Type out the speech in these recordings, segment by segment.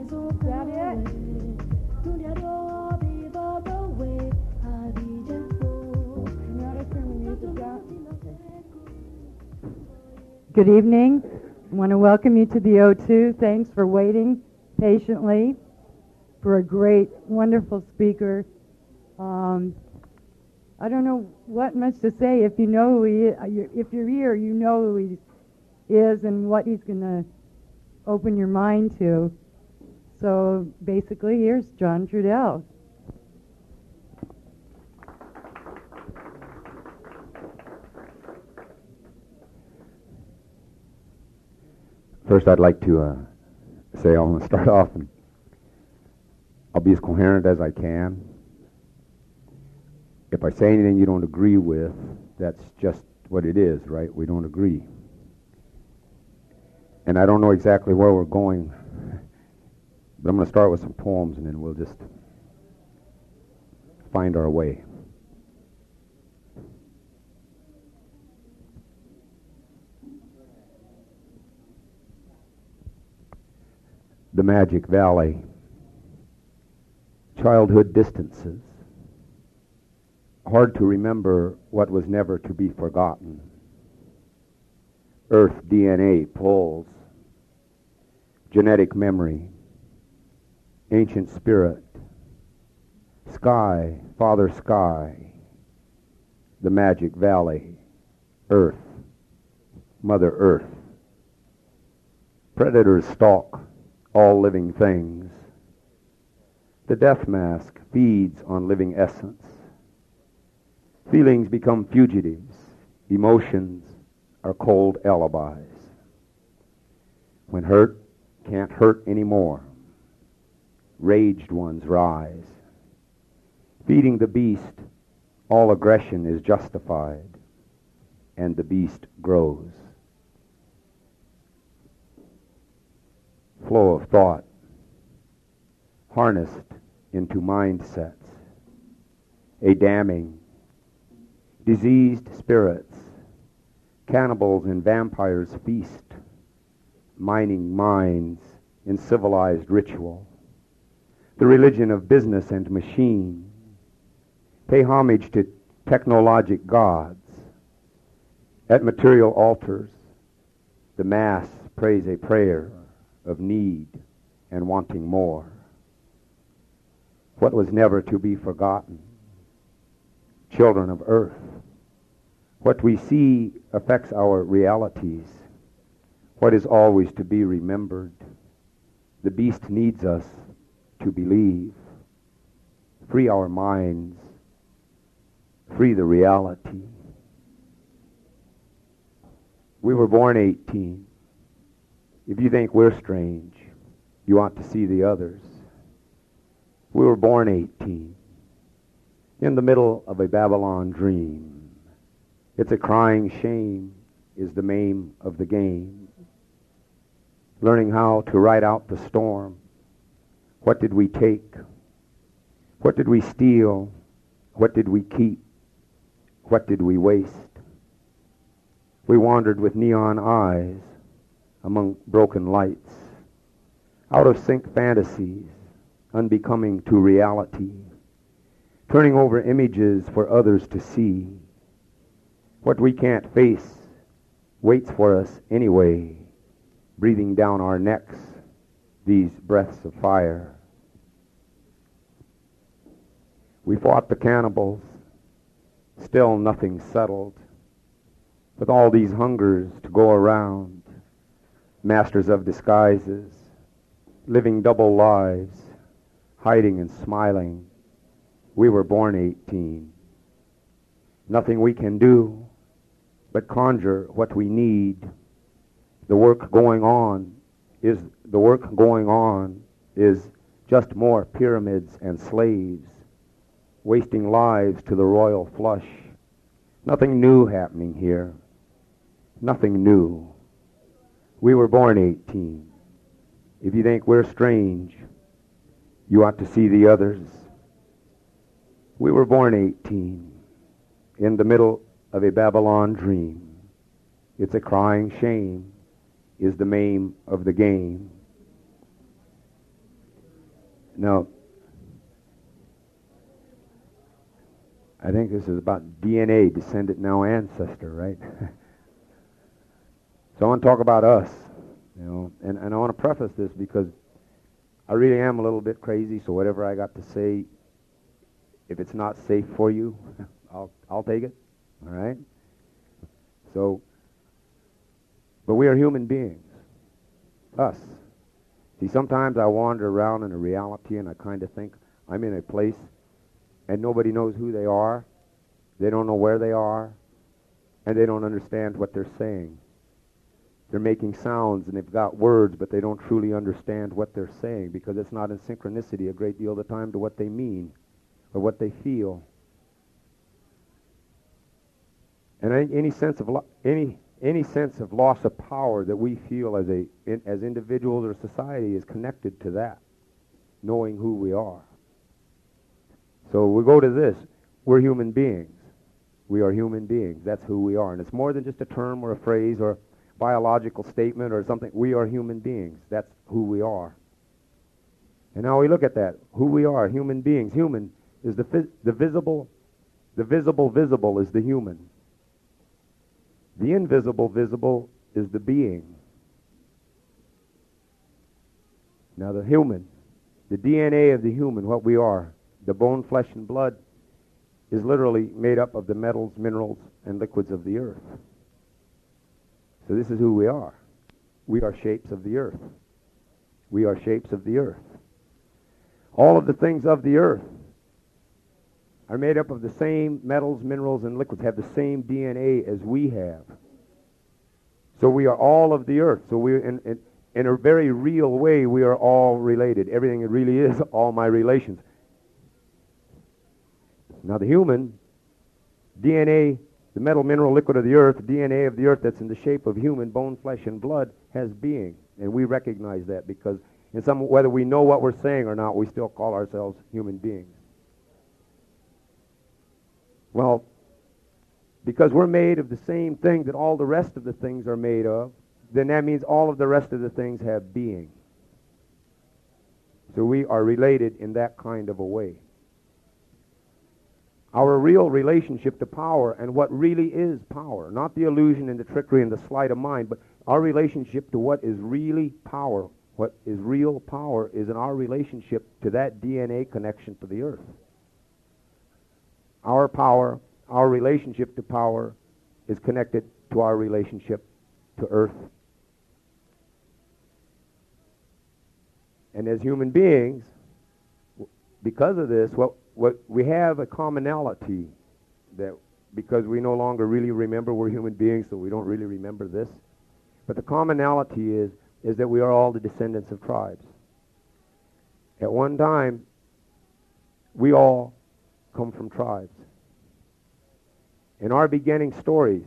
that it? Good evening. I want to welcome you to the O2. Thanks for waiting patiently for a great, wonderful speaker. I don't know what much to say. If you know who he is, if you're here, you know who he is and what he's going to open your mind to. So basically, here's John Trudell. First, I'd like to say I want to start off, and I'll be as coherent as I can. If I say anything you don't agree with, that's just what it is, right? We don't agree. And I don't know exactly where we're going, but I'm going to start with some poems, and then we'll just find our way. The Magic Valley. Childhood distances. Hard to remember what was never to be forgotten. Earth DNA pulls. Genetic memory. Ancient spirit. Sky, Father Sky. The Magic Valley. Earth. Mother Earth. Predators stalk all living things. The death mask feeds on living essence. Feelings become fugitives. Emotions are cold alibis. When hurt can't hurt anymore, raged ones rise. Feeding the beast, all aggression is justified, and the beast grows. Flow of thought, harnessed into mindsets, a damning, diseased spirits, cannibals and vampires feast, mining minds in civilized ritual, the religion of business and machine, pay homage to technologic gods, at material altars, the mass prays a prayer of need and wanting more. What was never to be forgotten? Children of earth. What we see affects our realities. What is always to be remembered? The beast needs us to believe. Free our minds. Free the reality. We were born 18. If you think we're strange, you ought to see the others. We were born 18, in the middle of a Babylon dream. It's a crying shame is the name of the game. Learning how to ride out the storm. What did we take? What did we steal? What did we keep? What did we waste? We wandered with neon eyes among broken lights, out of sync fantasies, unbecoming to reality, turning over images for others to see. What we can't face waits for us anyway, breathing down our necks these breaths of fire. We fought the cannibals, still nothing settled, with all these hungers to go around, masters of disguises, living double lives, hiding and smiling. We were born 18. Nothing we can do but conjure what we need. The work going on is just more pyramids and slaves, wasting lives to the royal flush. Nothing new happening here. Nothing new. We were born 18. If you think we're strange, you ought to see the others. We were born 18, in the middle of a Babylon dream. It's a crying shame is the name of the game. Now, I think this is about DNA, descendant now ancestor, right? So I want to talk about us, and I want to preface this because I really am a little bit crazy, so whatever I got to say, if it's not safe for you, I'll take it, all right? So, but we are human beings, us. See, sometimes I wander around in a reality and I kind of think I'm in a place and nobody knows who they are, they don't know where they are, and they don't understand what they're saying. They're making sounds and they've got words, but they don't truly understand what they're saying because it's not in synchronicity a great deal of the time to what they mean or what they feel. And any sense of loss of power that we feel as individuals or society is connected to that, knowing who we are. So we go to this. We're human beings. We are human beings. That's who we are. And it's more than just a term or a phrase or biological statement or something. We are human beings. That's who we are. And now we look at that. Who we are, human beings. Human is the visible. The visible is the human. The invisible visible is the being. Now the human, the DNA of the human, what we are, the bone, flesh, and blood, is literally made up of the metals, minerals, and liquids of the earth. So this is who we are. We are shapes of the earth. We are shapes of the earth. All of the things of the earth are made up of the same metals, minerals, and liquids, have the same DNA as we have. So we are all of the earth. So we, in a very real way, we are all related. Everything it really is, all my relations. Now the human DNA, the metal, mineral, liquid of the earth, DNA of the earth that's in the shape of human bone, flesh, and blood has being. And we recognize that because whether we know what we're saying or not, we still call ourselves human beings. Well, because we're made of the same thing that all the rest of the things are made of, then that means all of the rest of the things have being. So we are related in that kind of a way. Our real relationship to power and what really is power, not the illusion and the trickery and the sleight of mind, but our relationship to what is really power, what is real power is in our relationship to that DNA connection to the earth. Our power, our relationship to power is connected to our relationship to earth. And as human beings, because of this, what we have a commonality that because we no longer really remember we're human beings, so we don't really remember this. But the commonality is that we are all the descendants of tribes. At one time, we all come from tribes. In our beginning stories,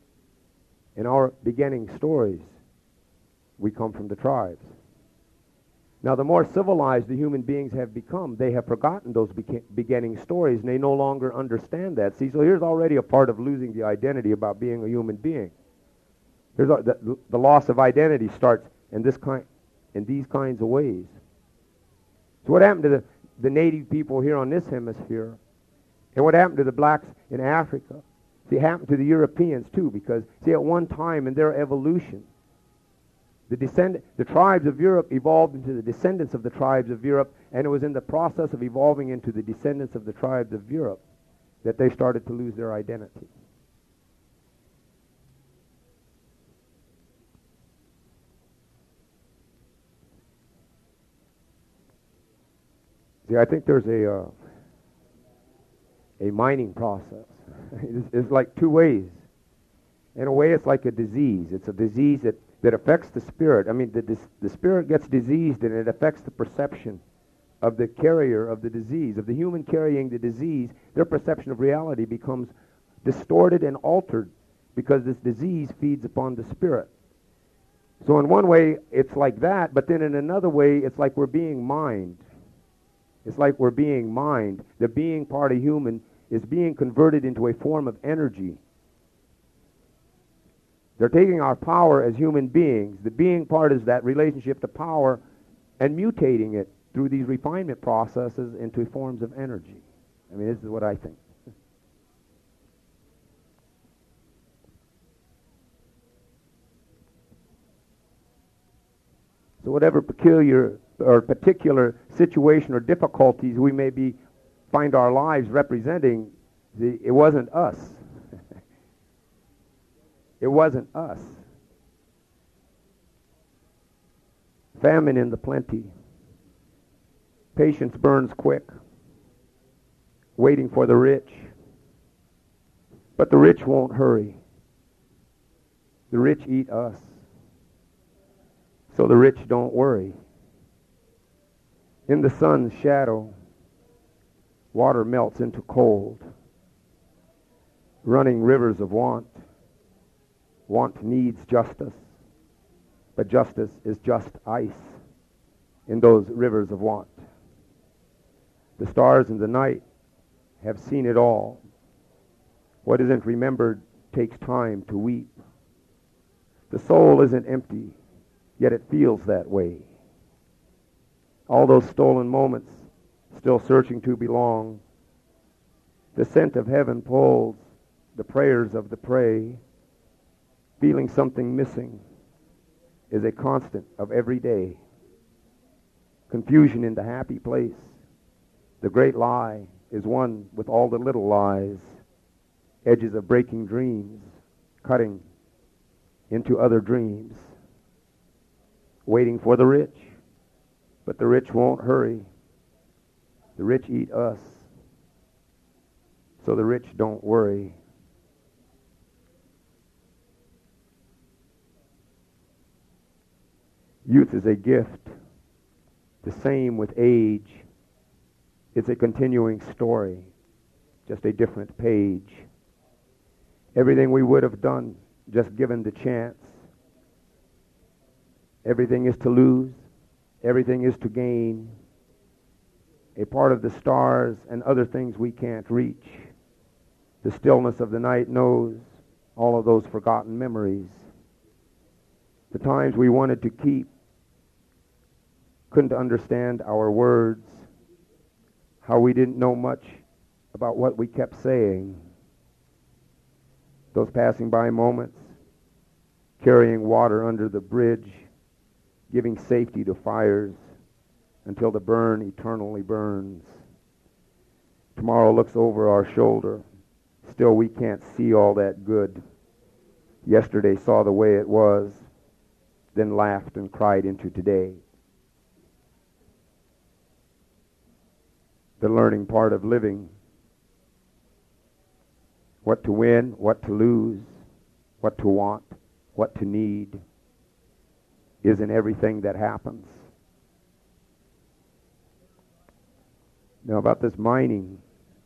we come from the tribes. Now, the more civilized the human beings have become, they have forgotten those beginning stories, and they no longer understand that. See, so here's already a part of losing the identity about being a human being. Here's the loss of identity starts in these kinds of ways. So what happened to the native people here on this hemisphere, and what happened to the blacks in Africa? See, it happened to the Europeans too, because, see, at one time in their evolution, the tribes of Europe evolved into the descendants of the tribes of Europe, and it was in the process of evolving into the descendants of the tribes of Europe that they started to lose their identity. See, I think there's a mining process. It's like two ways. In a way, it's like a disease. It's a disease that affects the spirit. I mean, the spirit gets diseased and it affects the perception of the carrier of the disease, of the human carrying the disease. Their perception of reality becomes distorted and altered because this disease feeds upon the spirit. So in one way, it's like that, but then in another way, it's like we're being mined. It's like we're being mined. The being part of human is being converted into a form of energy. They're taking our power as human beings. The being part is that relationship to power and mutating it through these refinement processes into forms of energy. I mean, this is what I think. So whatever peculiar or particular situation or difficulties we may find our lives representing, it wasn't us. It wasn't us. Famine in the plenty. Patience burns quick, waiting for the rich. But the rich won't hurry. The rich eat us. So the rich don't worry. In the sun's shadow, water melts into cold. Running rivers of want. Want needs justice, but justice is just ice in those rivers of want. The stars in the night have seen it all. What isn't remembered takes time to weep. The soul isn't empty, yet it feels that way. All those stolen moments, still searching to belong. The scent of heaven pulls the prayers of the prey. Feeling something missing is a constant of every day. Confusion in the happy place. The great lie is one with all the little lies. Edges of breaking dreams, cutting into other dreams. Waiting for the rich, but the rich won't hurry. The rich eat us, so the rich don't worry. Youth is a gift, the same with age. It's a continuing story, just a different page. Everything we would have done, just given the chance. Everything is to lose, everything is to gain. A part of the stars and other things we can't reach. The stillness of the night knows all of those forgotten memories. The times we wanted to keep, couldn't understand our words, how we didn't know much about what we kept saying. Those passing by moments, carrying water under the bridge, giving safety to fires until the burn eternally burns. Tomorrow looks over our shoulder. Still we can't see all that good. Yesterday saw the way it was, then laughed and cried into today. The learning part of living. What to win, what to lose, what to want, what to need is in everything that happens. Now about this mining.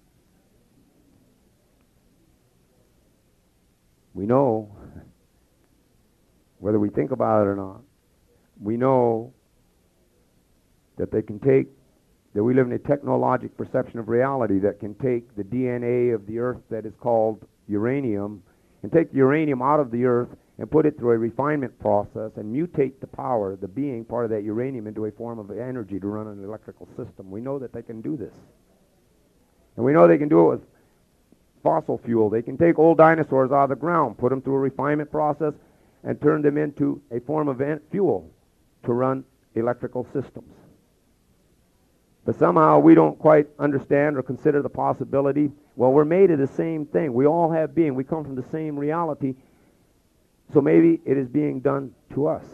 We know, whether we think about it or not, we know that that we live in a technologic perception of reality that can take the DNA of the earth that is called uranium and take the uranium out of the earth and put it through a refinement process and mutate the power, the being part of that uranium, into a form of energy to run an electrical system. We know that they can do this. And we know they can do it with fossil fuel. They can take old dinosaurs out of the ground, put them through a refinement process, and turn them into a form of fuel to run electrical systems. But somehow we don't quite understand or consider the possibility, well, we're made of the same thing. We all have being. We come from the same reality. So maybe it is being done to us.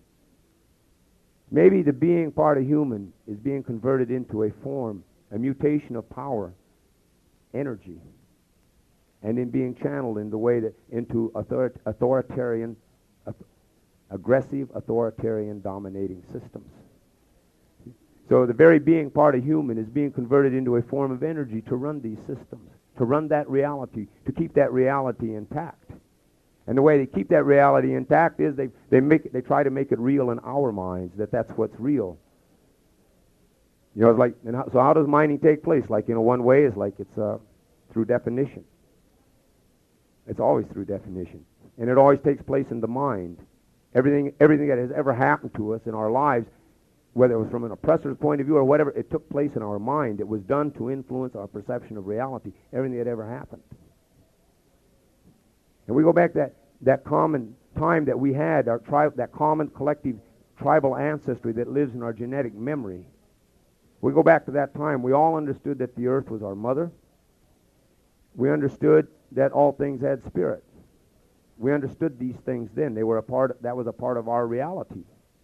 Maybe the being part of human is being converted into a form, a mutation of power, energy, and in being channeled in the way that into authoritarian, aggressive, authoritarian dominating systems. So the very being part of human is being converted into a form of energy to run these systems, to run that reality, to keep that reality intact. And the way they keep that reality intact is they try to make it real in our minds, that's what's real. You know, it's like, so how does mining take place? Like, one way is like it's through definition. It's always through definition. And it always takes place in the mind. Everything that has ever happened to us in our lives whether it was from an oppressor's point of view or whatever, it took place in our mind. It was done to influence our perception of reality, everything that ever happened. And we go back to that common time that we had, that common collective tribal ancestry that lives in our genetic memory. We go back to that time. We all understood that the earth was our mother. We understood that all things had spirit. We understood these things then. That was a part of our reality.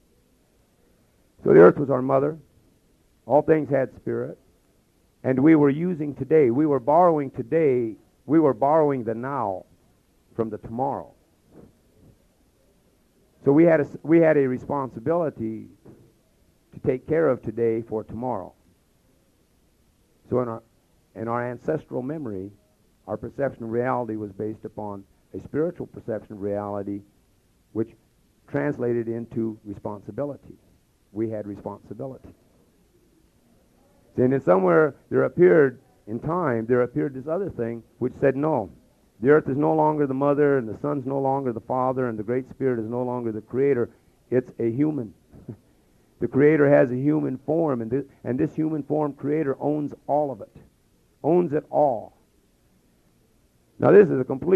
So the earth was our mother. All things had spirit. And we were using today. We were borrowing today. We were borrowing the now from the tomorrow. So we had a responsibility to take care of today for tomorrow. So in our ancestral memory, our perception of reality was based upon a spiritual perception of reality, which translated into responsibility. We had responsibility. And then somewhere there appeared this other thing which said, no, the earth is no longer the mother, and the sun's no longer the father, and the Great Spirit is no longer the creator. It's a human. The creator has a human form, and this human form creator owns all of it, owns it all. Now this is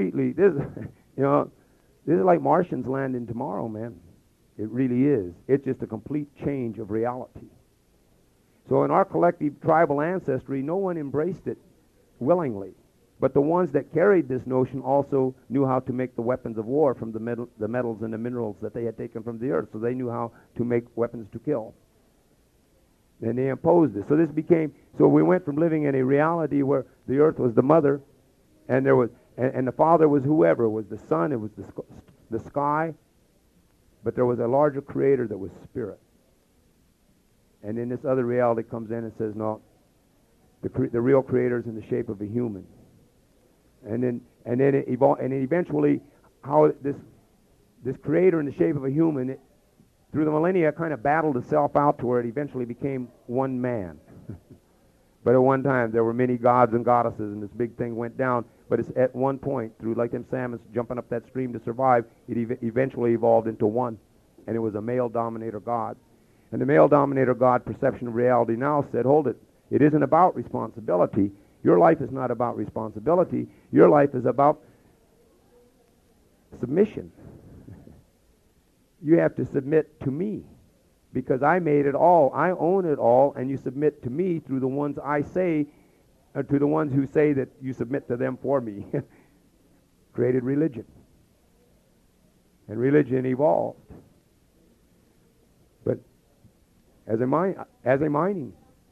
like Martians landing tomorrow, man. It really is. It's just a complete change of reality. So in our collective tribal ancestry, no one embraced it willingly. But the ones that carried this notion also knew how to make the weapons of war from the metals and the minerals that they had taken from the earth. So they knew how to make weapons to kill. And they imposed this. So we went from living in a reality where the earth was the mother, and the father was whoever. It was the sun, it was the sky, but there was a larger creator that was spirit. And then this other reality comes in and says, no, the real creator is in the shape of a human. And then it evolved, and eventually, how this creator in the shape of a human, through the millennia, kind of battled itself out to where it eventually became one man. But at one time, there were many gods and goddesses, and this big thing went down. But it's at one point, through like them salmons jumping up that stream to survive, it eventually evolved into one, and it was a male dominator god. And the male dominator god perception of reality now said, hold it, it isn't about responsibility. Your life is not about responsibility. Your life is about submission. You have to submit to me because I made it all. I own it all, and you submit to me through the ones I say, to the ones who say that you submit to them for me. Created religion. And religion evolved. But as a mining,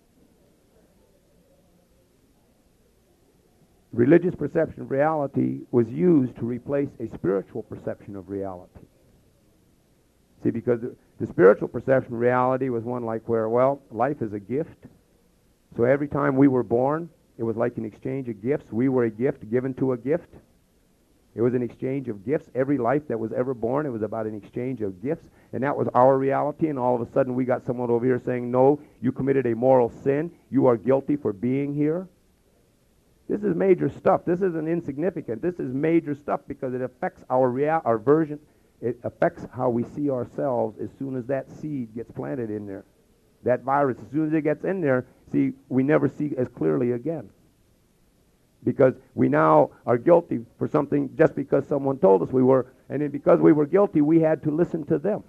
religious perception of reality was used to replace a spiritual perception of reality. See, because the spiritual perception of reality was one like where, well, life is a gift. So every time we were born, it was like an exchange of gifts. We were a gift given to a gift. It was an exchange of gifts. Every life that was ever born, it was about an exchange of gifts. And that was our reality. And all of a sudden, we got someone over here saying, no, you committed a moral sin. You are guilty for being here. This is major stuff. This isn't insignificant. This is major stuff because it affects our version. It affects how we see ourselves as soon as that seed gets planted in there. That virus, as soon as it gets in there, see, we never see as clearly again. Because we now are guilty for something just because someone told us we were. And then because we were guilty, we had to listen to them.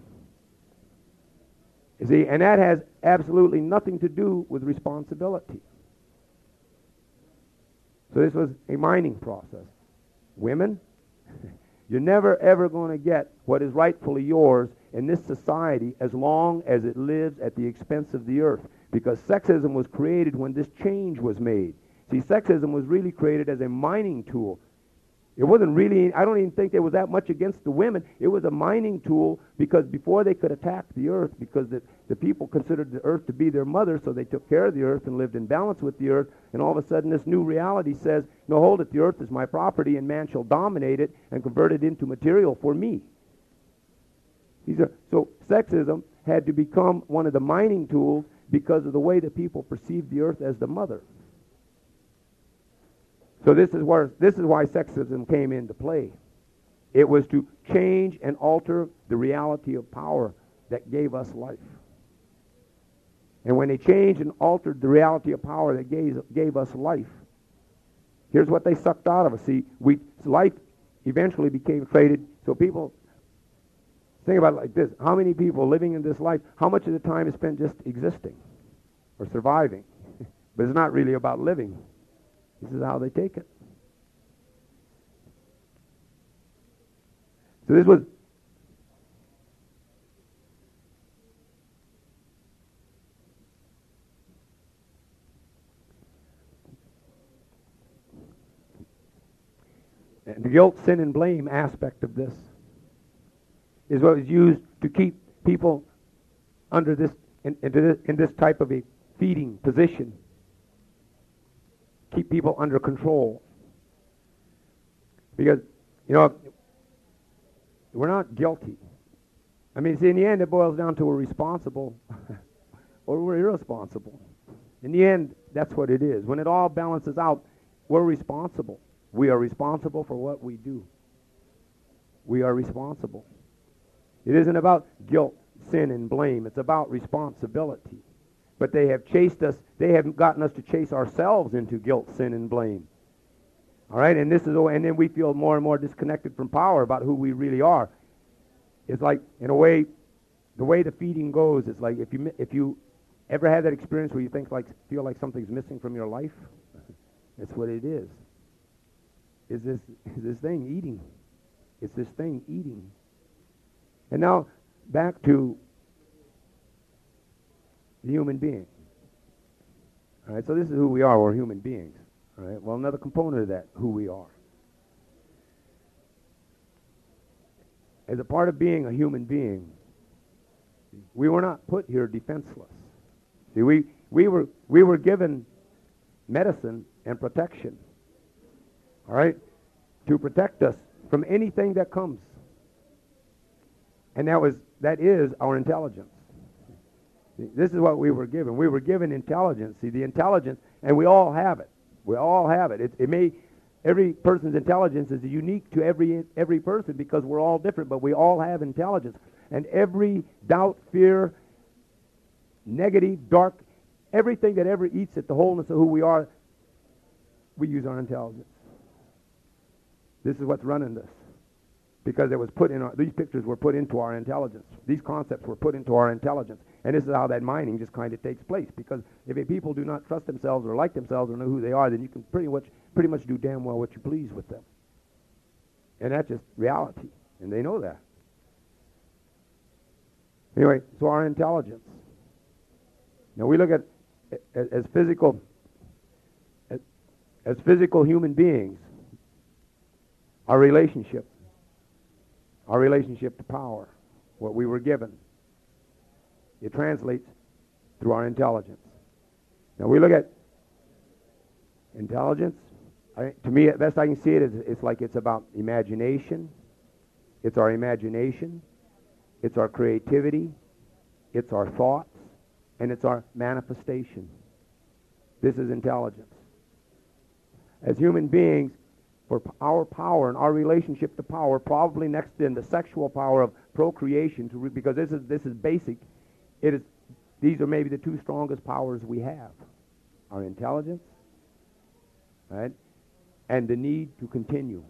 You see, and that has absolutely nothing to do with responsibility. So this was a mining process. Women, you're never ever going to get what is rightfully yours in this society as long as it lives at the expense of the earth. Because sexism was created when this change was made. See, sexism was really created as a mining tool. It wasn't really, I don't even think there was that much against the women. It was a mining tool because before they could attack the earth, because the people considered the earth to be their mother, so they took care of the earth and lived in balance with the earth, and all of a sudden this new reality says, no, hold it, the earth is my property and man shall dominate it and convert it into material for me. So sexism had to become one of the mining tools because of the way that people perceived the earth as the mother. So this is why sexism came into play. It was to change and alter the reality of power that gave us life. And when they changed and altered the reality of power that gave us life, here's what they sucked out of us. See, life eventually became traded. So people, think about it like this. How many people living in this life, how much of the time is spent just existing or surviving? But it's not really about living. This is how they take it. So this was and the guilt, sin, and blame aspect of this is what was used to keep people under this in this type of a feeding position. Keep people under control. Because, we're not guilty. I mean, see, in the end, it boils down to we're responsible or we're irresponsible. In the end, that's what it is. When it all balances out, we're responsible. We are responsible for what we do. We are responsible. It isn't about guilt, sin, and blame. It's about responsibility. But they have chased us. They haven't gotten us to chase ourselves into guilt, sin, and blame. All right, and then we feel more and more disconnected from power about who we really are. It's like, in a way, the way the feeding goes, it's like if you ever had that experience where you feel like something's missing from your life, that's what it is. Is this thing eating? It's this thing eating. And now back to the human being. All right, so this is who we are. We're human beings. All right. Well, another component of that, who we are. As a part of being a human being, we were not put here defenseless. See, we were given medicine and protection. All right, to protect us from anything that comes. And that is our intelligence. This is what we were given. We were given intelligence. See, the intelligence, and we all have it. We all have it. Every person's intelligence is unique to every person because we're all different, but we all have intelligence. And every doubt, fear, negative, dark, everything that ever eats at the wholeness of who we are, we use our intelligence. This is what's running this. Because it was these pictures were put into our intelligence. These concepts were put into our intelligence. And this is how that mining just kind of takes place. Because if people do not trust themselves or like themselves or know who they are, then you can pretty much do damn well what you please with them. And that's just reality. And they know that. Anyway, so our intelligence. Now we look at as physical human beings, our relationship to power, what we were given. It translates through our intelligence. Now we look at intelligence. To me, the best I can see it is it's about imagination. It's our imagination. It's our creativity. It's our thoughts. And it's our manifestation. This is intelligence. As human beings, for our power and our relationship to power, probably next in the sexual power of procreation, because this is basic. These are maybe the two strongest powers we have: our intelligence, right, and the need to continue.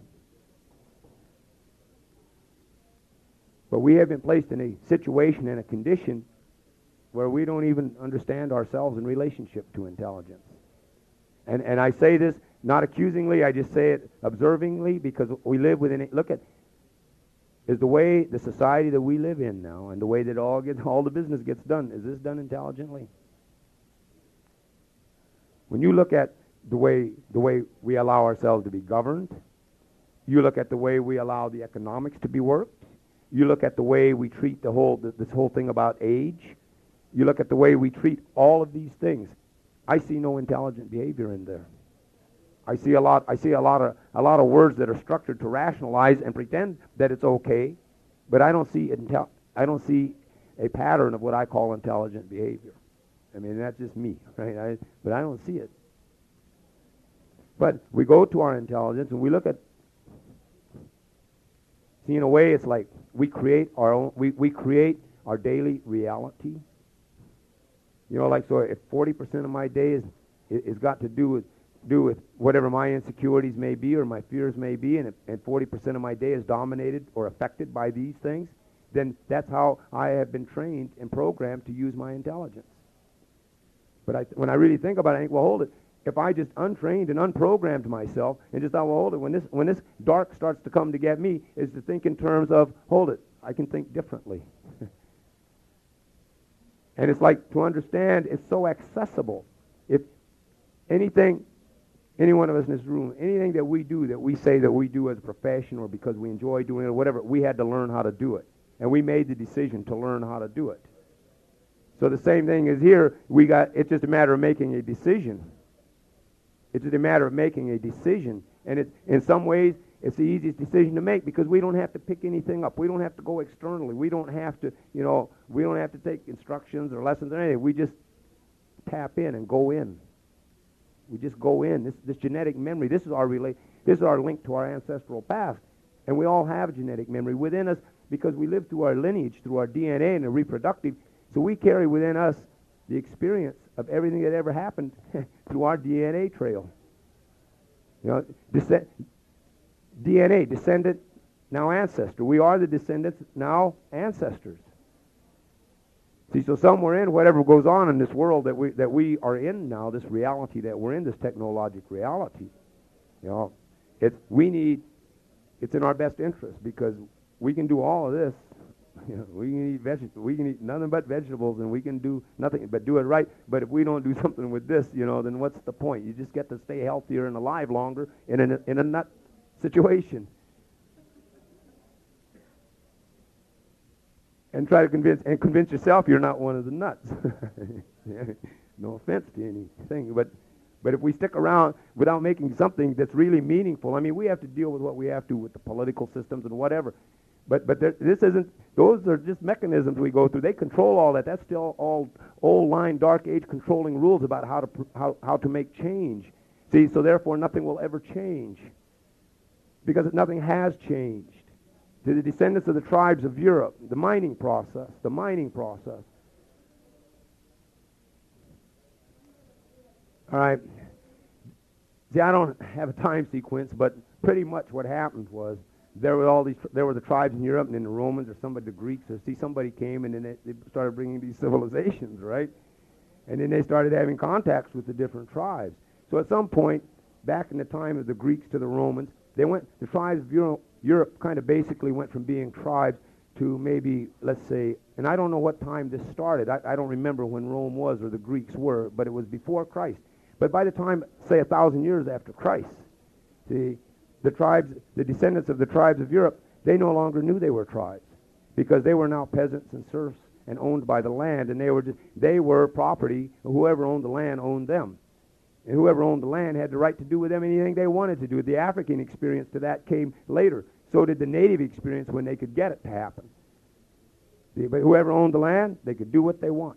But we have been placed in a situation and a condition where we don't even understand ourselves in relationship to intelligence. And I say this not accusingly, I just say it observingly, because we live within it. Look at is the way the society that we live in now, and the way that all the business gets done. Is this done intelligently? When you look at the way we allow ourselves to be governed, you look at the way we allow the economics to be worked, you look at the way we treat this whole thing about age, you look at the way we treat all of these things. I see no intelligent behavior in there. I see a lot of words that are structured to rationalize and pretend that it's okay, but I don't see a pattern of what I call intelligent behavior. I mean, that's just me, right? But I don't see it. But we go to our intelligence and we look at. See, in a way, it's like we create our own. We create our daily reality. You know, like, so if 40% of my day is got to do with whatever my insecurities may be or my fears may be, and 40% of my day is dominated or affected by these things, then that's how I have been trained and programmed to use my intelligence. But when I really think about it, I think, well, hold it. If I just untrained and unprogrammed myself and just thought, well, hold it, when this dark starts to come to get me, is to think in terms of, hold it, I can think differently. And it's like, to understand, it's so accessible. If anything, any one of us in this room, anything that we do, that we say that we do as a profession or because we enjoy doing it or whatever, we had to learn how to do it. And we made the decision to learn how to do it. So the same thing is here. It's just a matter of making a decision. It's just a matter of making a decision. And it's, in some ways, it's the easiest decision to make because we don't have to pick anything up. We don't have to go externally. We don't have to, we don't have to take instructions or lessons or anything. We just tap in and go in. We just go in. This genetic memory, this is our link to our ancestral past. And we all have genetic memory within us because we live through our lineage, through our DNA and the reproductive. So we carry within us the experience of everything that ever happened through our DNA trail. DNA, descendant, now ancestor. We are the descendants, now ancestors. See, so somewhere in whatever goes on in this world that we are in now, this reality that we're in, this technologic reality, it's in our best interest because we can do all of this. We can eat vegetables. We can eat nothing but vegetables, and we can do nothing but do it right. But if we don't do something with this, then what's the point? You just get to stay healthier and alive longer in a nut situation, and try to convince yourself you're not one of the nuts. No offense to anything, but if we stick around without making something that's really meaningful, I mean, we have to deal with what we have to with the political systems and whatever. But this isn't. Those are just mechanisms we go through. They control all that. That's still all old line, dark age controlling rules about how to make change. See, so therefore nothing will ever change because nothing has changed. To the descendants of the tribes of Europe, the mining process. All right. See, I don't have a time sequence, but pretty much what happened was there were the tribes in Europe, and then the Romans or the Greeks, or somebody came, and then they started bringing these civilizations, right? And then they started having contacts with the different tribes. So at some point, back in the time of the Greeks to the Romans, the tribes of Europe kind of basically went from being tribes to maybe, let's say, and I don't know what time this started. I don't remember when Rome was or the Greeks were, but it was before Christ. But by the time, say, 1,000 years after Christ, the descendants of the tribes of Europe, they no longer knew they were tribes because they were now peasants and serfs and owned by the land, and they were property. Whoever owned the land owned them. And whoever owned the land had the right to do with them anything they wanted to do. The African experience to that came later. So did the native experience when they could get it to happen. But whoever owned the land, they could do what they want.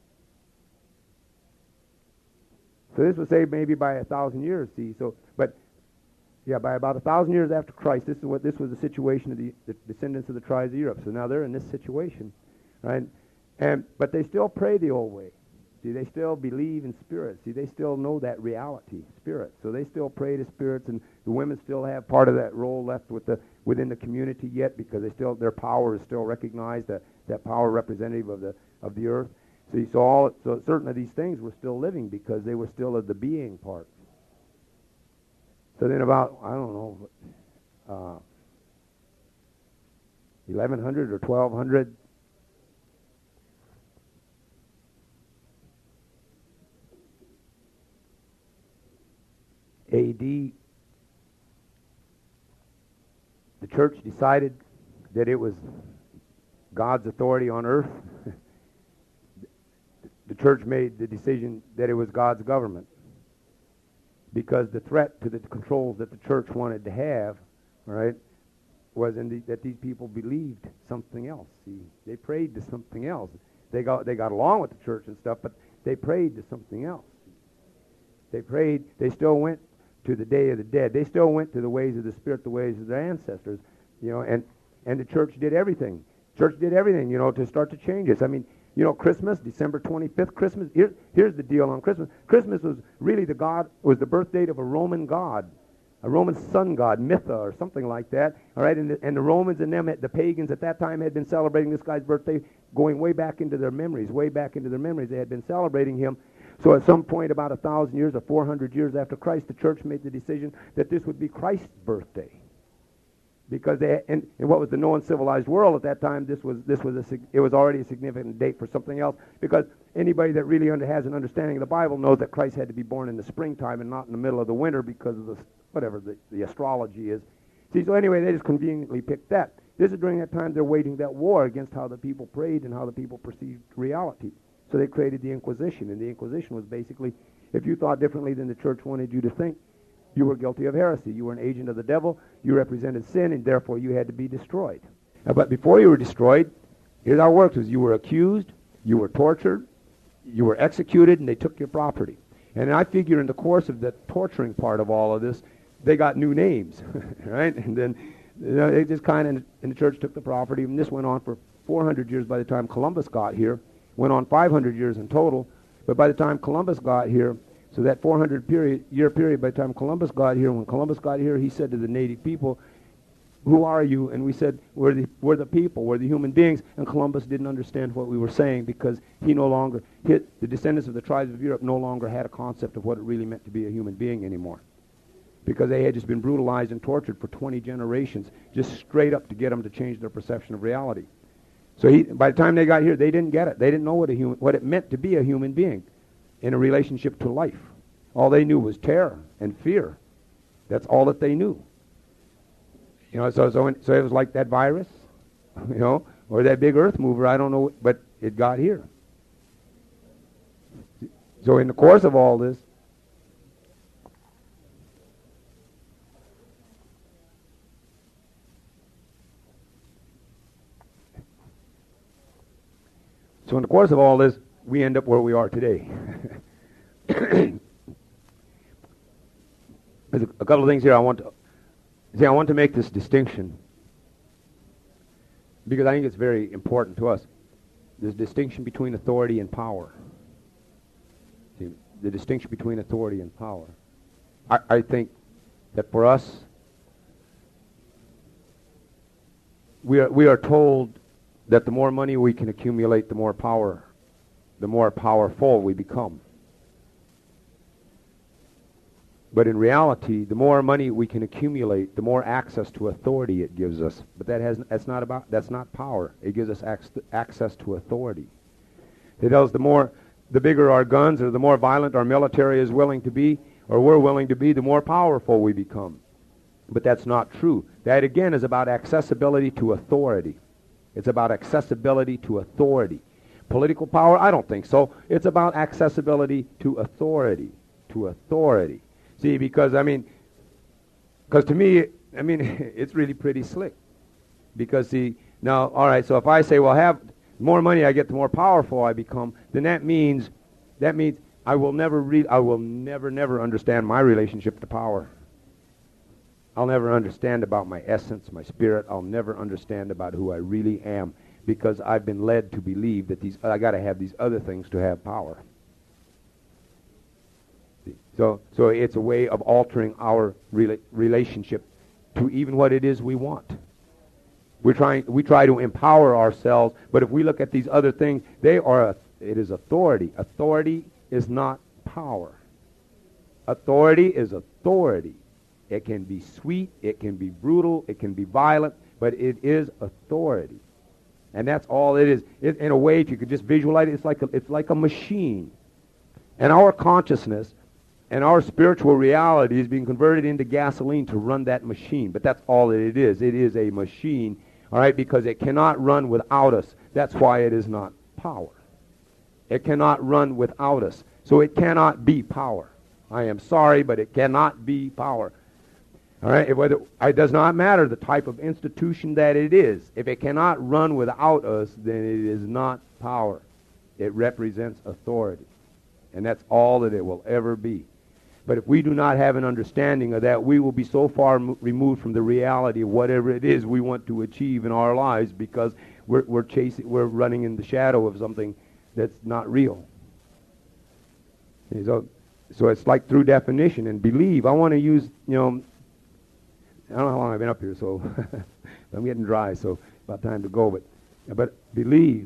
So this was, say, maybe by 1,000 years, see. So, but yeah, by about 1,000 years after Christ, this was the situation of the descendants of the tribes of Europe. So now they're in this situation, right? But they still pray the old way. See, they still believe in spirits. See, they still know that reality, spirit. So they still pray to spirits, and the women still have part of that role left within the community yet because their power is still recognized, that power representative of the earth. See, so certain of these things were still living because they were still of the being part. So then about, I don't know, 1100 or 1200, A.D., the church decided that it was God's authority on earth. The church made the decision that it was God's government because the threat to the controls that the church wanted to have, all right, was that these people believed something else. See, they prayed to something else. They got along with the church and stuff, but they prayed to something else. They prayed. They still went to the Day of the Dead. They still went to the ways of the Spirit, the ways of their ancestors, and the church did everything. Church did everything, to start to change this. I mean, You know, Christmas, December 25th, Christmas. Here's the deal on Christmas. Christmas was really was the birth date of a Roman god, a Roman sun god, Mitha or something like that. All right, and the Romans and them, the pagans at that time had been celebrating this guy's birthday, going way back into their memories, They had been celebrating him. So at some point, about 1,000 years or 400 years after Christ, the church made the decision that this would be Christ's birthday. Because in what was the known civilized world at that time, it was already a significant date for something else. Because anybody that really has an understanding of the Bible knows that Christ had to be born in the springtime and not in the middle of the winter because of the astrology is. See, so anyway, they just conveniently picked that. This is during that time they're waging that war against how the people prayed and how the people perceived reality. So they created the Inquisition, and the Inquisition was basically, if you thought differently than the church wanted you to think, you were guilty of heresy. You were an agent of the devil. You represented sin, and therefore you had to be destroyed. But before you were destroyed, here's how it works: is you were accused, you were tortured, you were executed, and they took your property. And I figure in the course of the torturing part of all of this, they got new names, right? And then they just kind of, and the church took the property, and this went on for 400 years by the time Columbus got here. Went on 500 years in total, but by the time Columbus got here, so that 400-year period, by the time Columbus got here, when Columbus got here, he said to the native people, "Who are you?" And we said, we're the people, we're the human beings. And Columbus didn't understand what we were saying because the descendants of the tribes of Europe no longer had a concept of what it really meant to be a human being anymore. Because they had just been brutalized and tortured for 20 generations, just straight up to get them to change their perception of reality. So by the time they got here, they didn't get it. They didn't know what it meant to be a human being in a relationship to life. All they knew was terror and fear. That's all that they knew. You know, so it was like that virus, you know, or that big earth mover. I don't know, but it got here. So in the course of all this, we end up where we are today. There's a couple of things here I want to make this distinction because I think it's very important to us. There's a distinction between authority and power. See, the distinction between authority and power. I think that for us, we are told that the more money we can accumulate, the more powerful we become. But in reality, the more money we can accumulate, the more access to authority it gives us. But that's not power. It gives us access to authority. It tells the bigger our guns or the more violent our military is willing to be, or we're willing to be, the more powerful we become. But that's not true. That again is about accessibility to authority. It's about accessibility to authority. Political power? I don't think so. It's about accessibility to authority. To authority. See, because to me, it's really pretty slick. Because see, now, all right, so if I say, well, the more money I get, the more powerful I become, then that means I will never understand my relationship to power. I'll never understand about my essence, my spirit. I'll never understand about who I really am because I've been led to believe that I got to have these other things to have power. So it's a way of altering our relationship to even what it is we want. We try to empower ourselves, but if we look at these other things, it is authority. Authority is not power. Authority is authority. It can be sweet, it can be brutal, it can be violent, but it is authority. And that's all it is. In a way, if you could just visualize it, it's like a machine. And our consciousness and our spiritual reality is being converted into gasoline to run that machine. But that's all that it is. It is a machine, all right, because it cannot run without us. That's why it is not power. It cannot run without us. So it cannot be power. I am sorry, but it cannot be power. All right, it does not matter the type of institution that it is. If it cannot run without us, then it is not power. It represents authority. And that's all that it will ever be. But if we do not have an understanding of that, we will be so far removed from the reality of whatever it is we want to achieve in our lives because we're running in the shadow of something that's not real. And so it's like through definition and believe. I want to use, I don't know how long I've been up here, so I'm getting dry, so about time to go. But believe.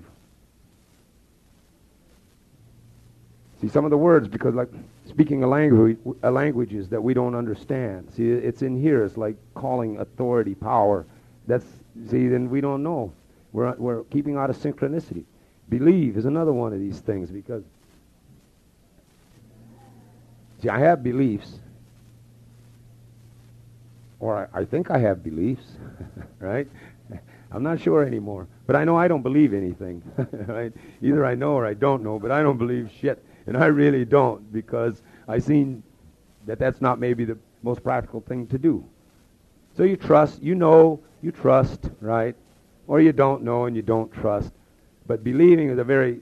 See, some of the words, because like speaking languages that we don't understand. See, it's in here. It's like calling authority, power. Then we don't know. We're keeping out of synchronicity. Believe is another one of these things because, see, I have beliefs. Or I think I have beliefs, right? I'm not sure anymore. But I know I don't believe anything, right? Either I know or I don't know, but I don't believe shit. And I really don't, because I've seen that that's not maybe the most practical thing to do. So you trust, you trust, right? Or you don't know and you don't trust. But believing is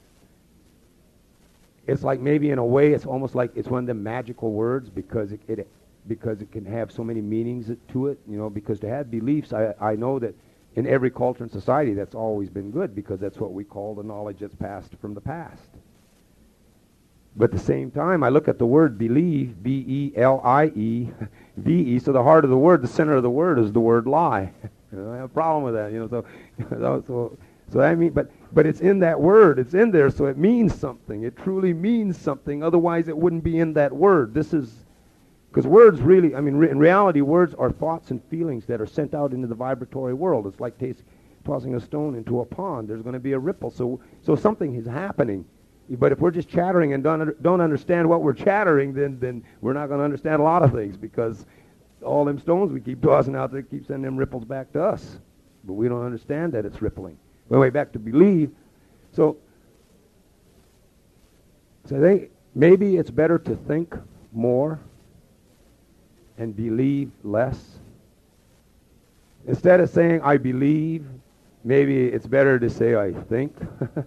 it's like maybe in a way it's almost like it's one of the magical words because it can have so many meanings to it, because to have beliefs, I know that in every culture and society that's always been good because that's what we call the knowledge that's passed from the past. But at the same time, I look at the word believe, B-E-L-I-E, V-E, so the heart of the word, the center of the word is the word lie. I have a problem with that, so I mean, but it's in that word, it's in there, so it means something. It truly means something, otherwise it wouldn't be in that word. Because words really, in reality, words are thoughts and feelings that are sent out into the vibratory world. It's like tossing a stone into a pond. There's going to be a ripple, so something is happening. But if we're just chattering and don't understand what we're chattering, then we're not going to understand a lot of things because all them stones we keep tossing out there keep sending them ripples back to us. But we don't understand that it's rippling. Anyway, back to believe. So I think maybe it's better to think more and believe less. Instead of saying I believe, maybe it's better to say I think.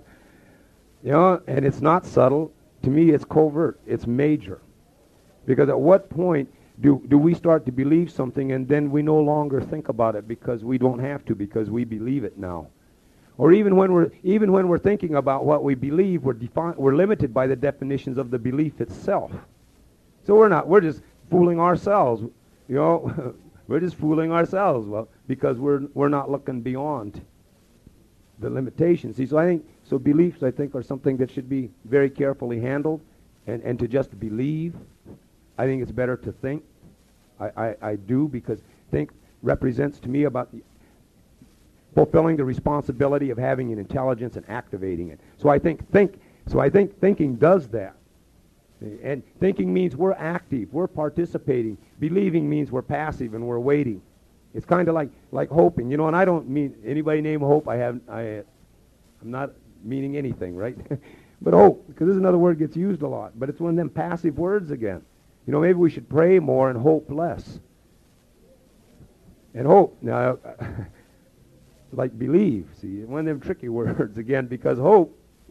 And it's not subtle. To me, it's covert. It's major. Because at what point do we start to believe something and then we no longer think about it because we don't have to, because we believe it now? Or even when we're thinking about what we believe, we're limited by the definitions of the belief itself. So we're just fooling ourselves. We're just fooling ourselves. Well, because we're not looking beyond the limitations. See, so beliefs, I think, are something that should be very carefully handled, and to just believe, I think it's better to think. I do, because think represents to me about fulfilling the responsibility of having an intelligence and activating it. So I think thinking does that. And thinking means we're active, we're participating. Believing means we're passive and we're waiting. It's kind of like hoping, and I don't mean anybody name hope. I'm not meaning anything, right? But hope, because this is another word that gets used a lot, but it's one of them passive words again. Maybe we should pray more and hope less. And hope, now, like believe, see, one of them tricky words again, because hope,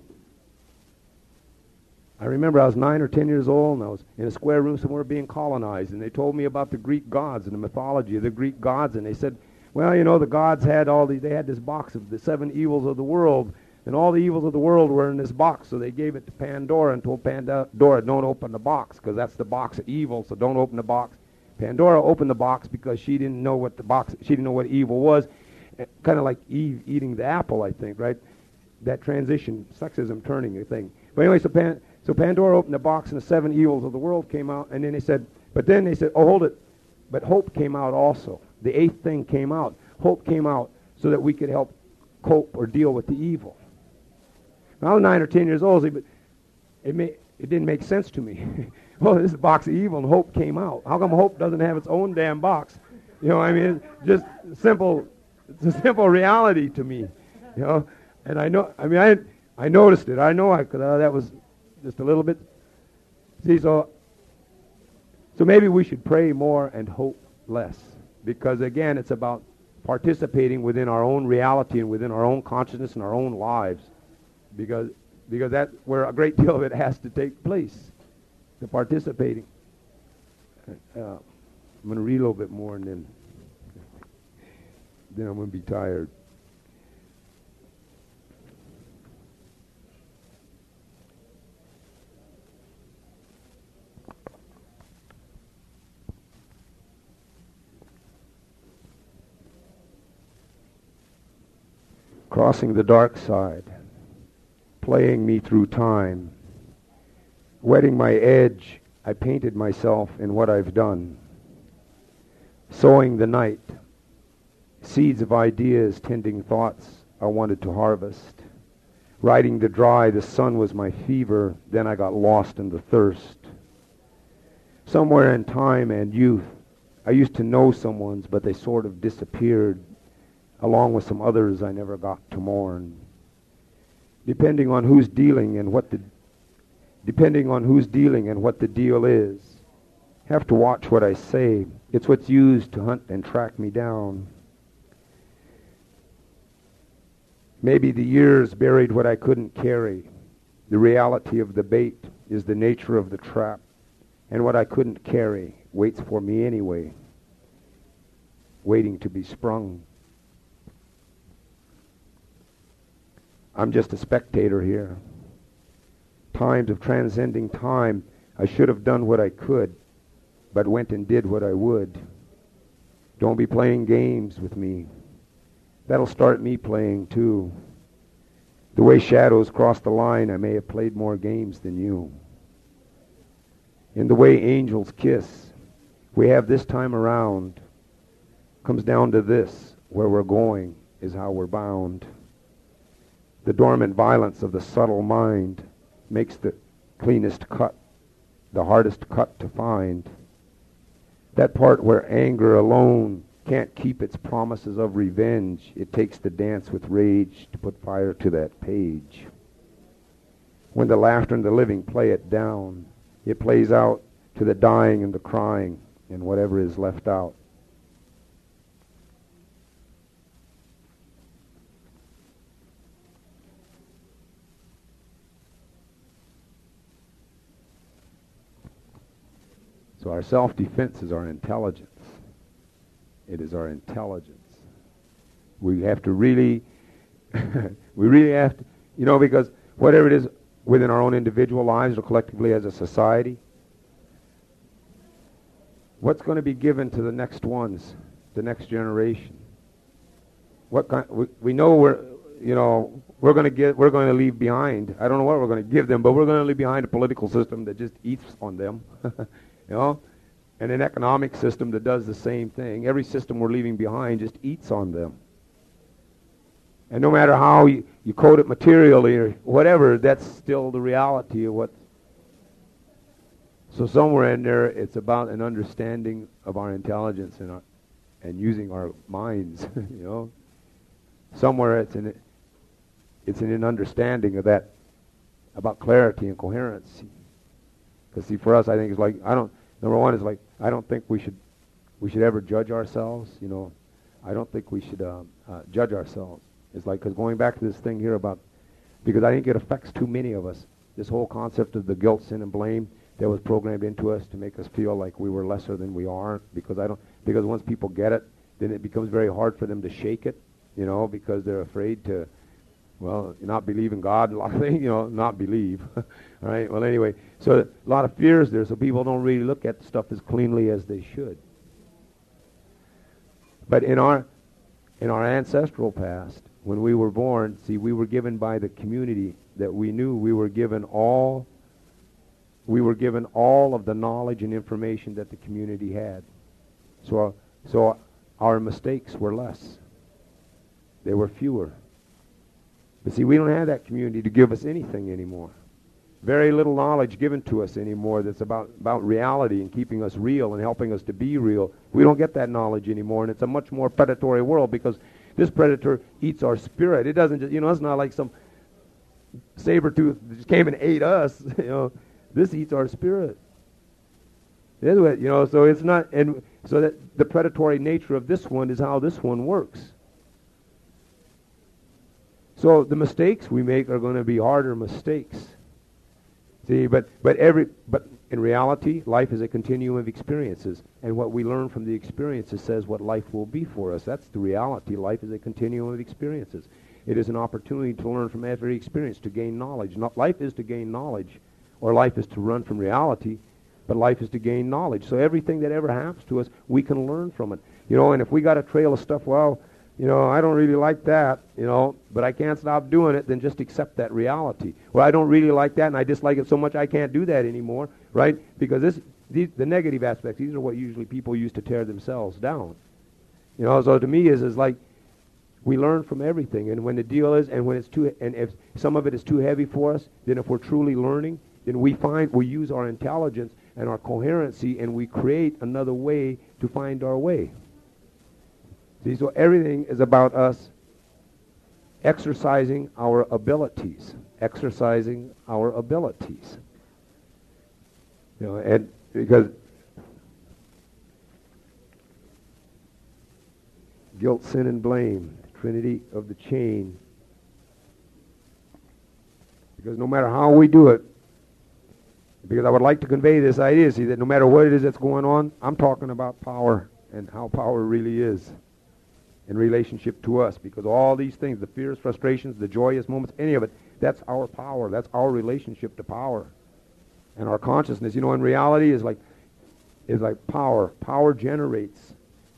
I remember I was 9 or 10 years old, and I was in a square room somewhere being colonized, and they told me about the Greek gods and the mythology of the Greek gods, and they said, well, the gods had they had this box of the 7 evils of the world, and all the evils of the world were in this box, so they gave it to Pandora and told Pandora, don't open the box, because that's the box of evil, so don't open the box. Pandora opened the box because she didn't know what evil was, kind of like Eve eating the apple, I think, right? That transition, sexism turning a thing. But anyway, so Pandora opened the box and the 7 evils of the world came out, and then they said, oh, hold it, but hope came out also. The 8th thing came out. Hope came out so that we could help cope or deal with the evil. When I was 9 or 10 years old, but it didn't make sense to me. Well, this is a box of evil, and hope came out. How come hope doesn't have its own damn box? It's just simple. It's a simple reality to me. And I know. I noticed it. I know that was just a little bit. See, so maybe we should pray more and hope less, because again, it's about participating within our own reality and within our own consciousness and our own lives, because that's where a great deal of it has to take place, the participating. I'm going to read a little bit more, and then I'm going to be tired. crossing the dark side, playing me through time. Wetting my edge, I painted myself in what I've done. Sowing the night, seeds of ideas tending thoughts I wanted to harvest. Riding the dry, the sun was my fever, then I got lost in the thirst. Somewhere in time and youth, I used to know someone's, but they sort of disappeared, along with some others I never got to mourn. Depending on who's dealing and what the deal is. Have to watch what I say. It's what's used to hunt and track me down. Maybe the years buried what I couldn't carry. The reality of the bait is the nature of the trap, and what I couldn't carry waits for me anyway, waiting to be sprung. I'm just a spectator here. Times of transcending time, I should have done what I could, but went and did what I would. Don't be playing games with me. That'll start me playing too. The way shadows cross the line, I may have played more games than you. In the way angels kiss, we have this time around, comes down to this: where we're going is how we're bound. The dormant violence of the subtle mind makes the cleanest cut, the hardest cut to find. That part where anger alone can't keep its promises of revenge, it takes the dance with rage to put fire to that page. When the laughter and the living play it down, it plays out to the dying and the crying and whatever is left out. So our self-defense is our intelligence. It is our intelligence. We have to really, we really have to, because whatever it is within our own individual lives or collectively as a society, what's going to be given to the next ones, the next generation? What kind? We know we're going to leave behind. I don't know what we're going to give them, but we're going to leave behind a political system that just eats on them. And an economic system that does the same thing. Every system we're leaving behind just eats on them. And no matter how you code it materially or whatever, that's still the reality of what. So somewhere in there, it's about an understanding of our intelligence and using our minds. Somewhere it's in an understanding of that, about clarity and coherency. Because see, for us, I think it's like number one is like, I don't think we should ever judge ourselves. I don't think we should judge ourselves. It's like, because going back to this thing here about, because I think it affects too many of us, this whole concept of the guilt, sin, and blame that was programmed into us to make us feel like we were lesser than we are. Because once people get it, then it becomes very hard for them to shake it. Because they're afraid to, not believe in God, a lot of things, not believe. All right, well, anyway, so a lot of fears there, so people don't really look at stuff as cleanly as they should. But in our ancestral past, when we were born, see, we were given by the community that we knew, we were given all of the knowledge and information that the community had. So our mistakes were less. They were fewer. But see, we don't have that community to give us anything anymore. Very little knowledge given to us anymore that's about reality and keeping us real and helping us to be real. We don't get that knowledge anymore, and it's a much more predatory world because this predator eats our spirit. It doesn't just, it's not like some saber-tooth that just came and ate us. This eats our spirit. So it's not, and so that the predatory nature of this one is how this one works. So the mistakes we make are going to be harder mistakes. See, but in reality, life is a continuum of experiences, and what we learn from the experiences says what life will be for us. That's the reality. Life is a continuum of experiences. It is an opportunity to learn from every experience, to gain knowledge. Life is to gain knowledge, or life is to run from reality, but life is to gain knowledge. So everything that ever happens to us, we can learn from it. And if we got a trail of stuff, I don't really like that, but I can't stop doing it, then just accept that reality. Well, I don't really like that, and I dislike it so much I can't do that anymore, right? Because the negative aspects, these are what usually people use to tear themselves down. So to me is like we learn from everything, and when the deal is, and when it's too, and if some of it is too heavy for us, then if we're truly learning, then we use our intelligence and our coherency, and we create another way to find our way. See, so everything is about us exercising our abilities, and because guilt, sin, and blame, trinity of the chain. Because no matter how we do it, because I would like to convey this idea, see, that no matter what it is that's going on, I'm talking about power and how power really is in relationship to us. Because all these things, the fears, frustrations, the joyous moments, any of it, that's our power. That's our relationship to power. And our consciousness, in reality is like power. Power generates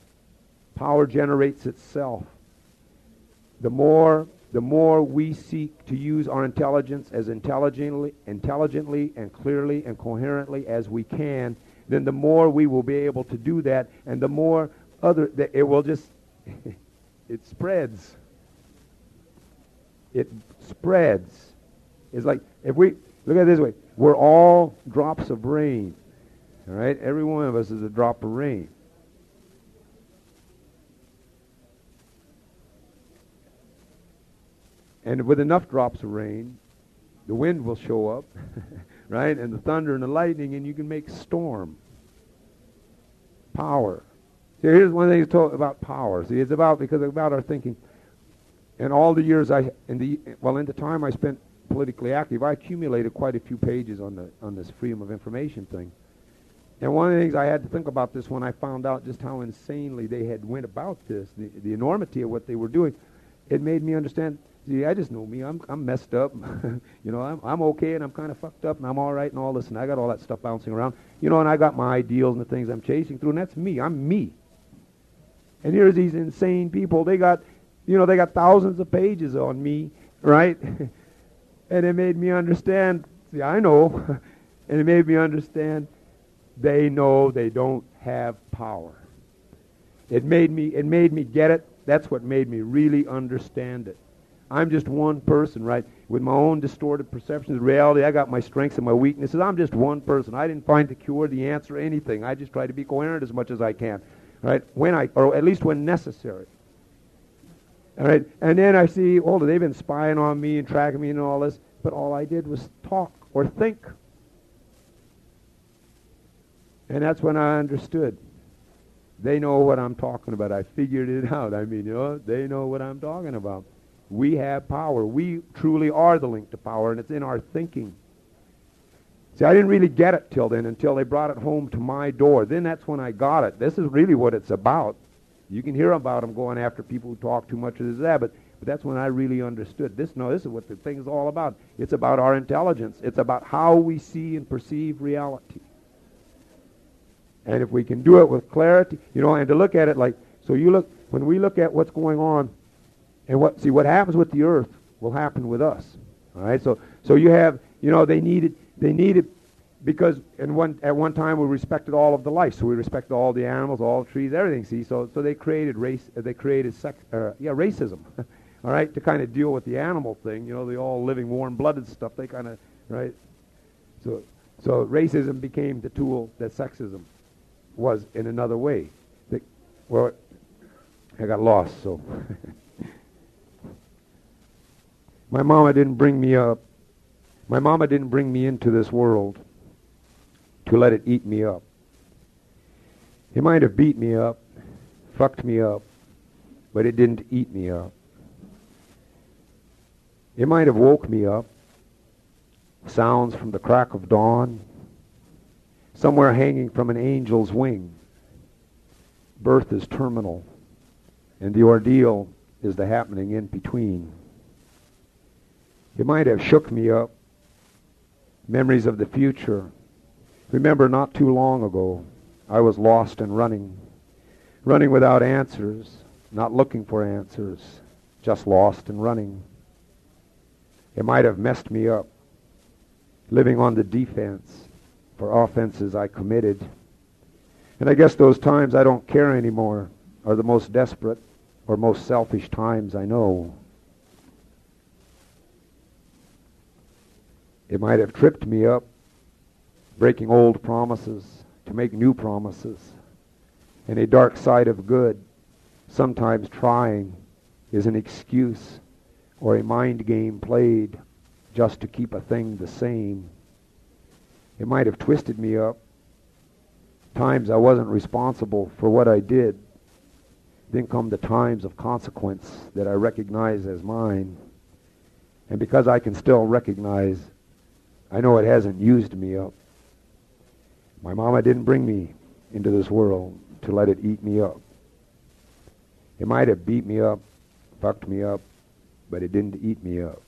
itself. The more we seek to use our intelligence as intelligently and clearly and coherently as we can, then the more we will be able to do that, and the more it will just it spreads. It spreads. It's like, if we look at it this way, we're all drops of rain. All right, every one of us is a drop of rain. And with enough drops of rain, the wind will show up, right? And the thunder and the lightning, and you can make storm. Power. See, here's one thing about power. See, it's about our thinking. And all the years in the time I spent politically active, I accumulated quite a few pages on this freedom of information thing. And one of the things I had to think about this when I found out just how insanely they had went about this, the enormity of what they were doing, it made me understand. See, I just know me. I'm messed up. I'm okay, and I'm kind of fucked up, and I'm all right, and all this, and I got all that stuff bouncing around. And I got my ideals and the things I'm chasing through, and that's me. I'm me. And here's these insane people. They got thousands of pages on me, right? And it made me understand. See, I know, and it made me understand. They know they don't have power. It made me get it. That's what made me really understand it. I'm just one person, right? With my own distorted perceptions of reality, I got my strengths and my weaknesses. I'm just one person. I didn't find the cure, the answer, anything. I just try to be coherent as much as I can, right? Or at least when necessary. All right? And then I see, they've been spying on me and tracking me and all this, but all I did was talk or think. And that's when I understood. They know what I'm talking about. I figured it out. They know what I'm talking about. We have power. We truly are the link to power, and it's in our thinking. See, I didn't really get it till then, until they brought it home to my door. Then that's when I got it. This is really what it's about. You can hear about them going after people who talk too much of this, that, but that's when I really understood. This is what the thing is all about. It's about our intelligence. It's about how we see and perceive reality. And if we can do it with clarity, and to look at it when we look at what's going on, and what happens with the earth will happen with us. All right? So you have, they needed because at one time we respected all of the life. So we respected all the animals, all the trees, everything. See, so they created racism. All right, to kind of deal with the animal thing, the all living warm-blooded stuff, they kind of, right? So racism became the tool that sexism was in another way. I got lost, so my mama didn't bring me up. My mama didn't bring me into this world to let it eat me up. It might have beat me up, fucked me up, but it didn't eat me up. It might have woke me up, sounds from the crack of dawn, somewhere hanging from an angel's wing. Birth is terminal, and the ordeal is the happening in between. It might have shook me up, memories of the future. Remember, not too long ago, I was lost and running without answers, not looking for answers, just lost and running. It might have messed me up, living on the defense for offenses I committed. And I guess those times I don't care anymore are the most desperate or most selfish times I know. It might have tripped me up, breaking old promises to make new promises. And a dark side of good, sometimes trying, is an excuse or a mind game played just to keep a thing the same. It might have twisted me up. Times I wasn't responsible for what I did. Then come the times of consequence that I recognize as mine. And because I can still recognize, I know it hasn't used me up. My mama didn't bring me into this world to let it eat me up. It might have beat me up, fucked me up, but it didn't eat me up.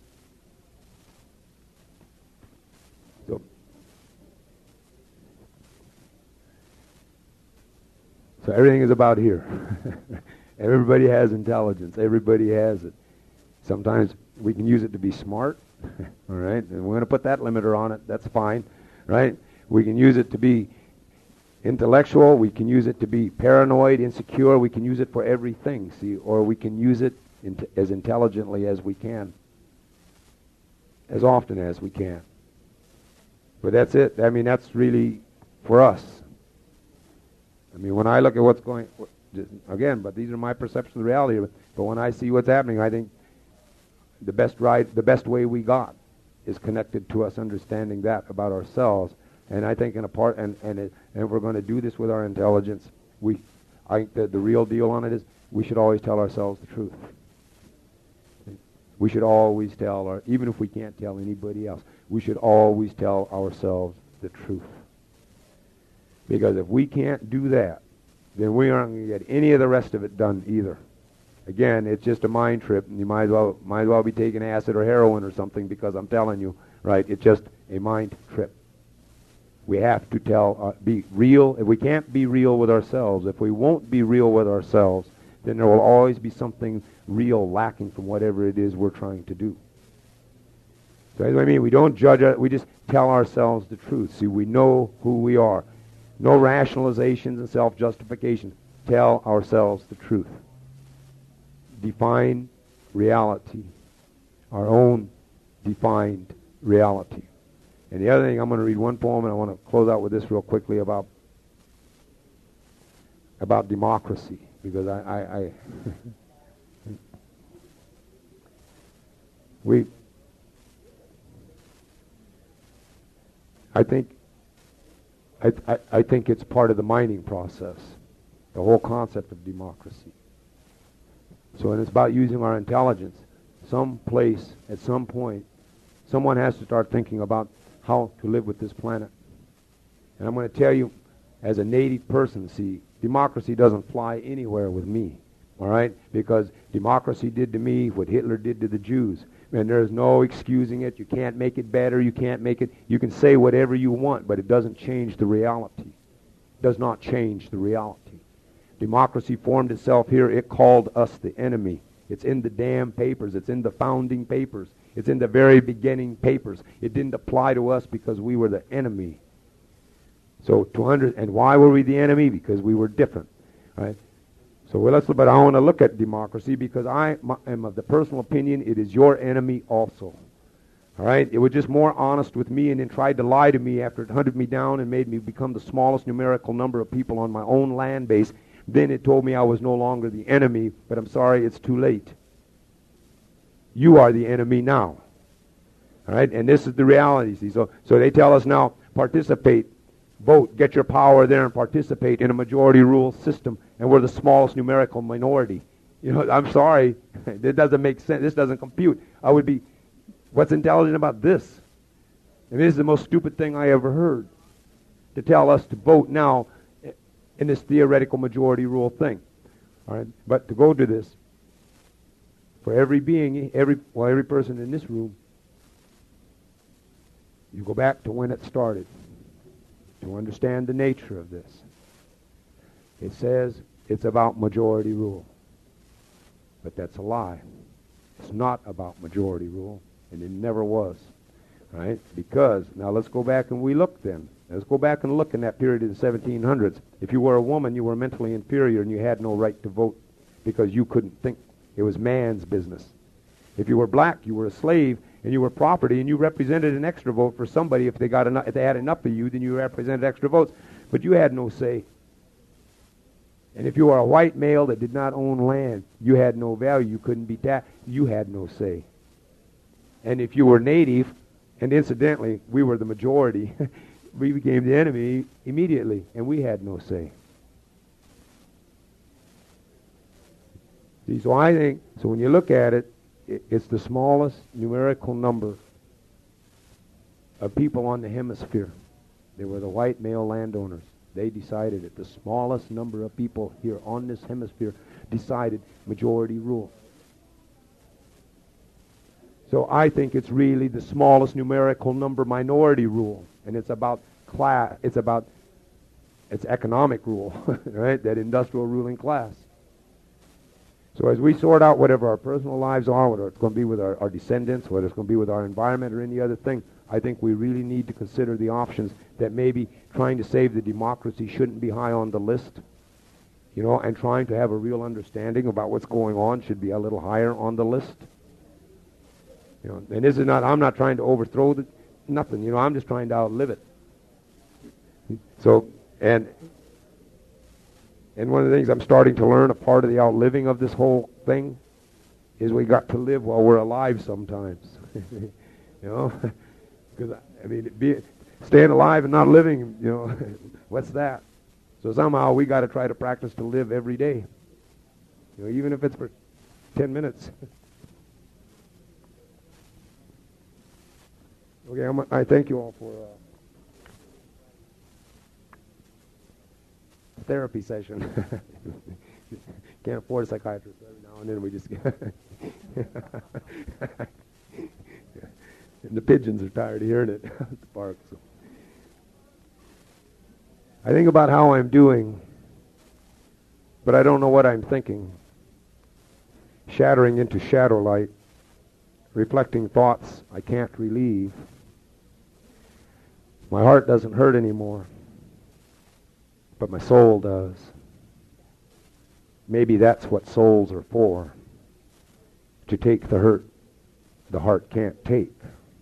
So everything is about here. Everybody has intelligence. Everybody has it. Sometimes we can use it to be smart, all right? And we're going to put that limiter on it. That's fine, right? We can use it to be intellectual. We can use it to be paranoid, insecure. We can use it for everything, see? Or we can use it as intelligently as we can, as often as we can. But that's it. I mean, that's really for us. I mean, when I look at what's going, again, but these are my perceptions of reality. But when I see what's happening, I think the best way we got is connected to us understanding that about ourselves. And I think if we're going to do this with our intelligence, I think that the real deal on it is we should always tell ourselves the truth. We should always tell, even if we can't tell anybody else, we should always tell ourselves the truth. Because if we can't do that, then we aren't going to get any of the rest of it done either. Again, it's just a mind trip, and you might as well be taking acid or heroin or something, because I'm telling you, right, it's just a mind trip. We have to be real. If we can't be real with ourselves, if we won't be real with ourselves, then there will always be something real lacking from whatever it is we're trying to do. So that's what I mean. We don't judge it. We just tell ourselves the truth. See, we know who we are. No rationalizations and self-justification. Tell ourselves the truth. Define reality. Our own defined reality. And the other thing, I'm going to read one poem, and I want to close out with this real quickly about democracy, because I think it's part of the mining process, the whole concept of democracy. So, and it's about using our intelligence. Some place, at some point, someone has to start thinking about how to live with this planet. And I'm going to tell you, as a native person, see, democracy doesn't fly anywhere with me, all right? Because democracy did to me what Hitler did to the Jews. And there's no excusing it. You can't make it better. You can't make it. You can say whatever you want, but it doesn't change the reality. It does not change the reality. Democracy formed itself here. It called us the enemy. It's in the damn papers. It's in the founding papers. It's in the very beginning papers. It didn't apply to us because we were the enemy. So and why were we the enemy? Because we were different, right? So but I want to look at democracy because I am of the personal opinion it is your enemy also. All right? It was just more honest with me and then tried to lie to me after it hunted me down and made me become the smallest numerical number of people on my own land base. Then it told me I was no longer the enemy, but I'm sorry, it's too late. You are the enemy now. All right? And this is the reality. See? So they tell us now, participate, vote, get your power there and participate in a majority rule system. And we're the smallest numerical minority. You know, I'm sorry. It doesn't make sense. This doesn't compute. What's intelligent about this? I mean, this is the most stupid thing I ever heard. To tell us to vote now in this theoretical majority rule thing. All right? But to go to this, for every being, every person in this room, you go back to when it started to understand the nature of this. It says it's about majority rule. But that's a lie. It's not about majority rule, and it never was. Right? Because, now let's go back and we look then. Let's go back and look in that period of the 1700s. If you were a woman, you were mentally inferior and you had no right to vote because you couldn't think. It was man's business. If you were black, you were a slave and you were property and you represented an extra vote for somebody. If they had enough of you, then you represented extra votes. But you had no say. And if you were a white male that did not own land, you had no value. You couldn't be taxed. You had no say. And if you were native, and incidentally, we were the majority, we became the enemy immediately, and we had no say. See, so I think, so when you look at it, it's the smallest numerical number of people on the hemisphere. They were the white male landowners. They decided it. The smallest number of people here on this hemisphere decided majority rule. So I think it's really the smallest numerical number minority rule. And it's about class. It's economic rule, right? That industrial ruling class. So as we sort out whatever our personal lives are, whether it's going to be with our descendants, whether it's going to be with our environment or any other thing, I think we really need to consider the options that maybe trying to save the democracy shouldn't be high on the list, you know, and trying to have a real understanding about what's going on should be a little higher on the list. You know, and this is not, I'm not trying to overthrow nothing, you know, I'm just trying to outlive it. So, and one of the things I'm starting to learn, a part of the outliving of this whole thing, is we got to live while we're alive sometimes. You know? Because, I mean, staying alive and not living, you know, what's that? So somehow we got to try to practice to live every day. You know, even if it's for 10 minutes. Okay, I thank you all for therapy session. Can't afford a psychiatrist. Every now and then we just and the pigeons are tired of hearing it at the park. So I think about how I'm doing, but I don't know what I'm thinking. Shattering into shadow light, reflecting thoughts I can't relieve. My heart doesn't hurt anymore, but my soul does. Maybe that's what souls are for, to take the hurt the heart can't take.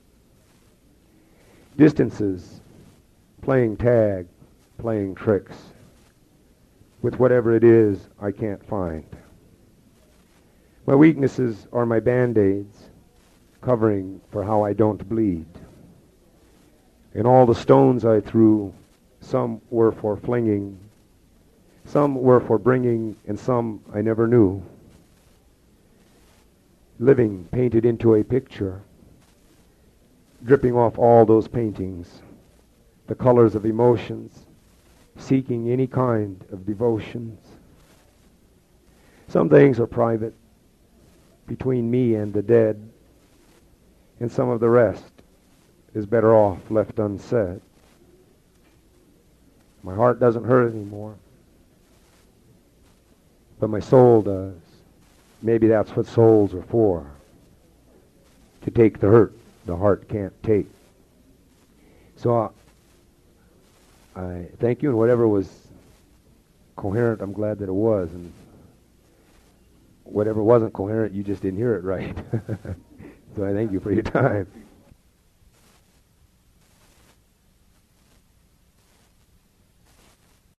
Distances, playing tag, playing tricks with whatever it is I can't find. My weaknesses are my band-aids, covering for how I don't bleed. And all the stones I threw, some were for flinging, some were for bringing, and some I never knew. Living painted into a picture, dripping off all those paintings, the colors of emotions, seeking any kind of devotions. Some things are private, between me and the dead, and some of the rest is better off left unsaid. My heart doesn't hurt anymore, but my soul does. Maybe that's what souls are for, to take the hurt the heart can't take. So I thank you, and whatever was coherent, I'm glad that it was, and whatever wasn't coherent, you just didn't hear it right. So I thank you for your time.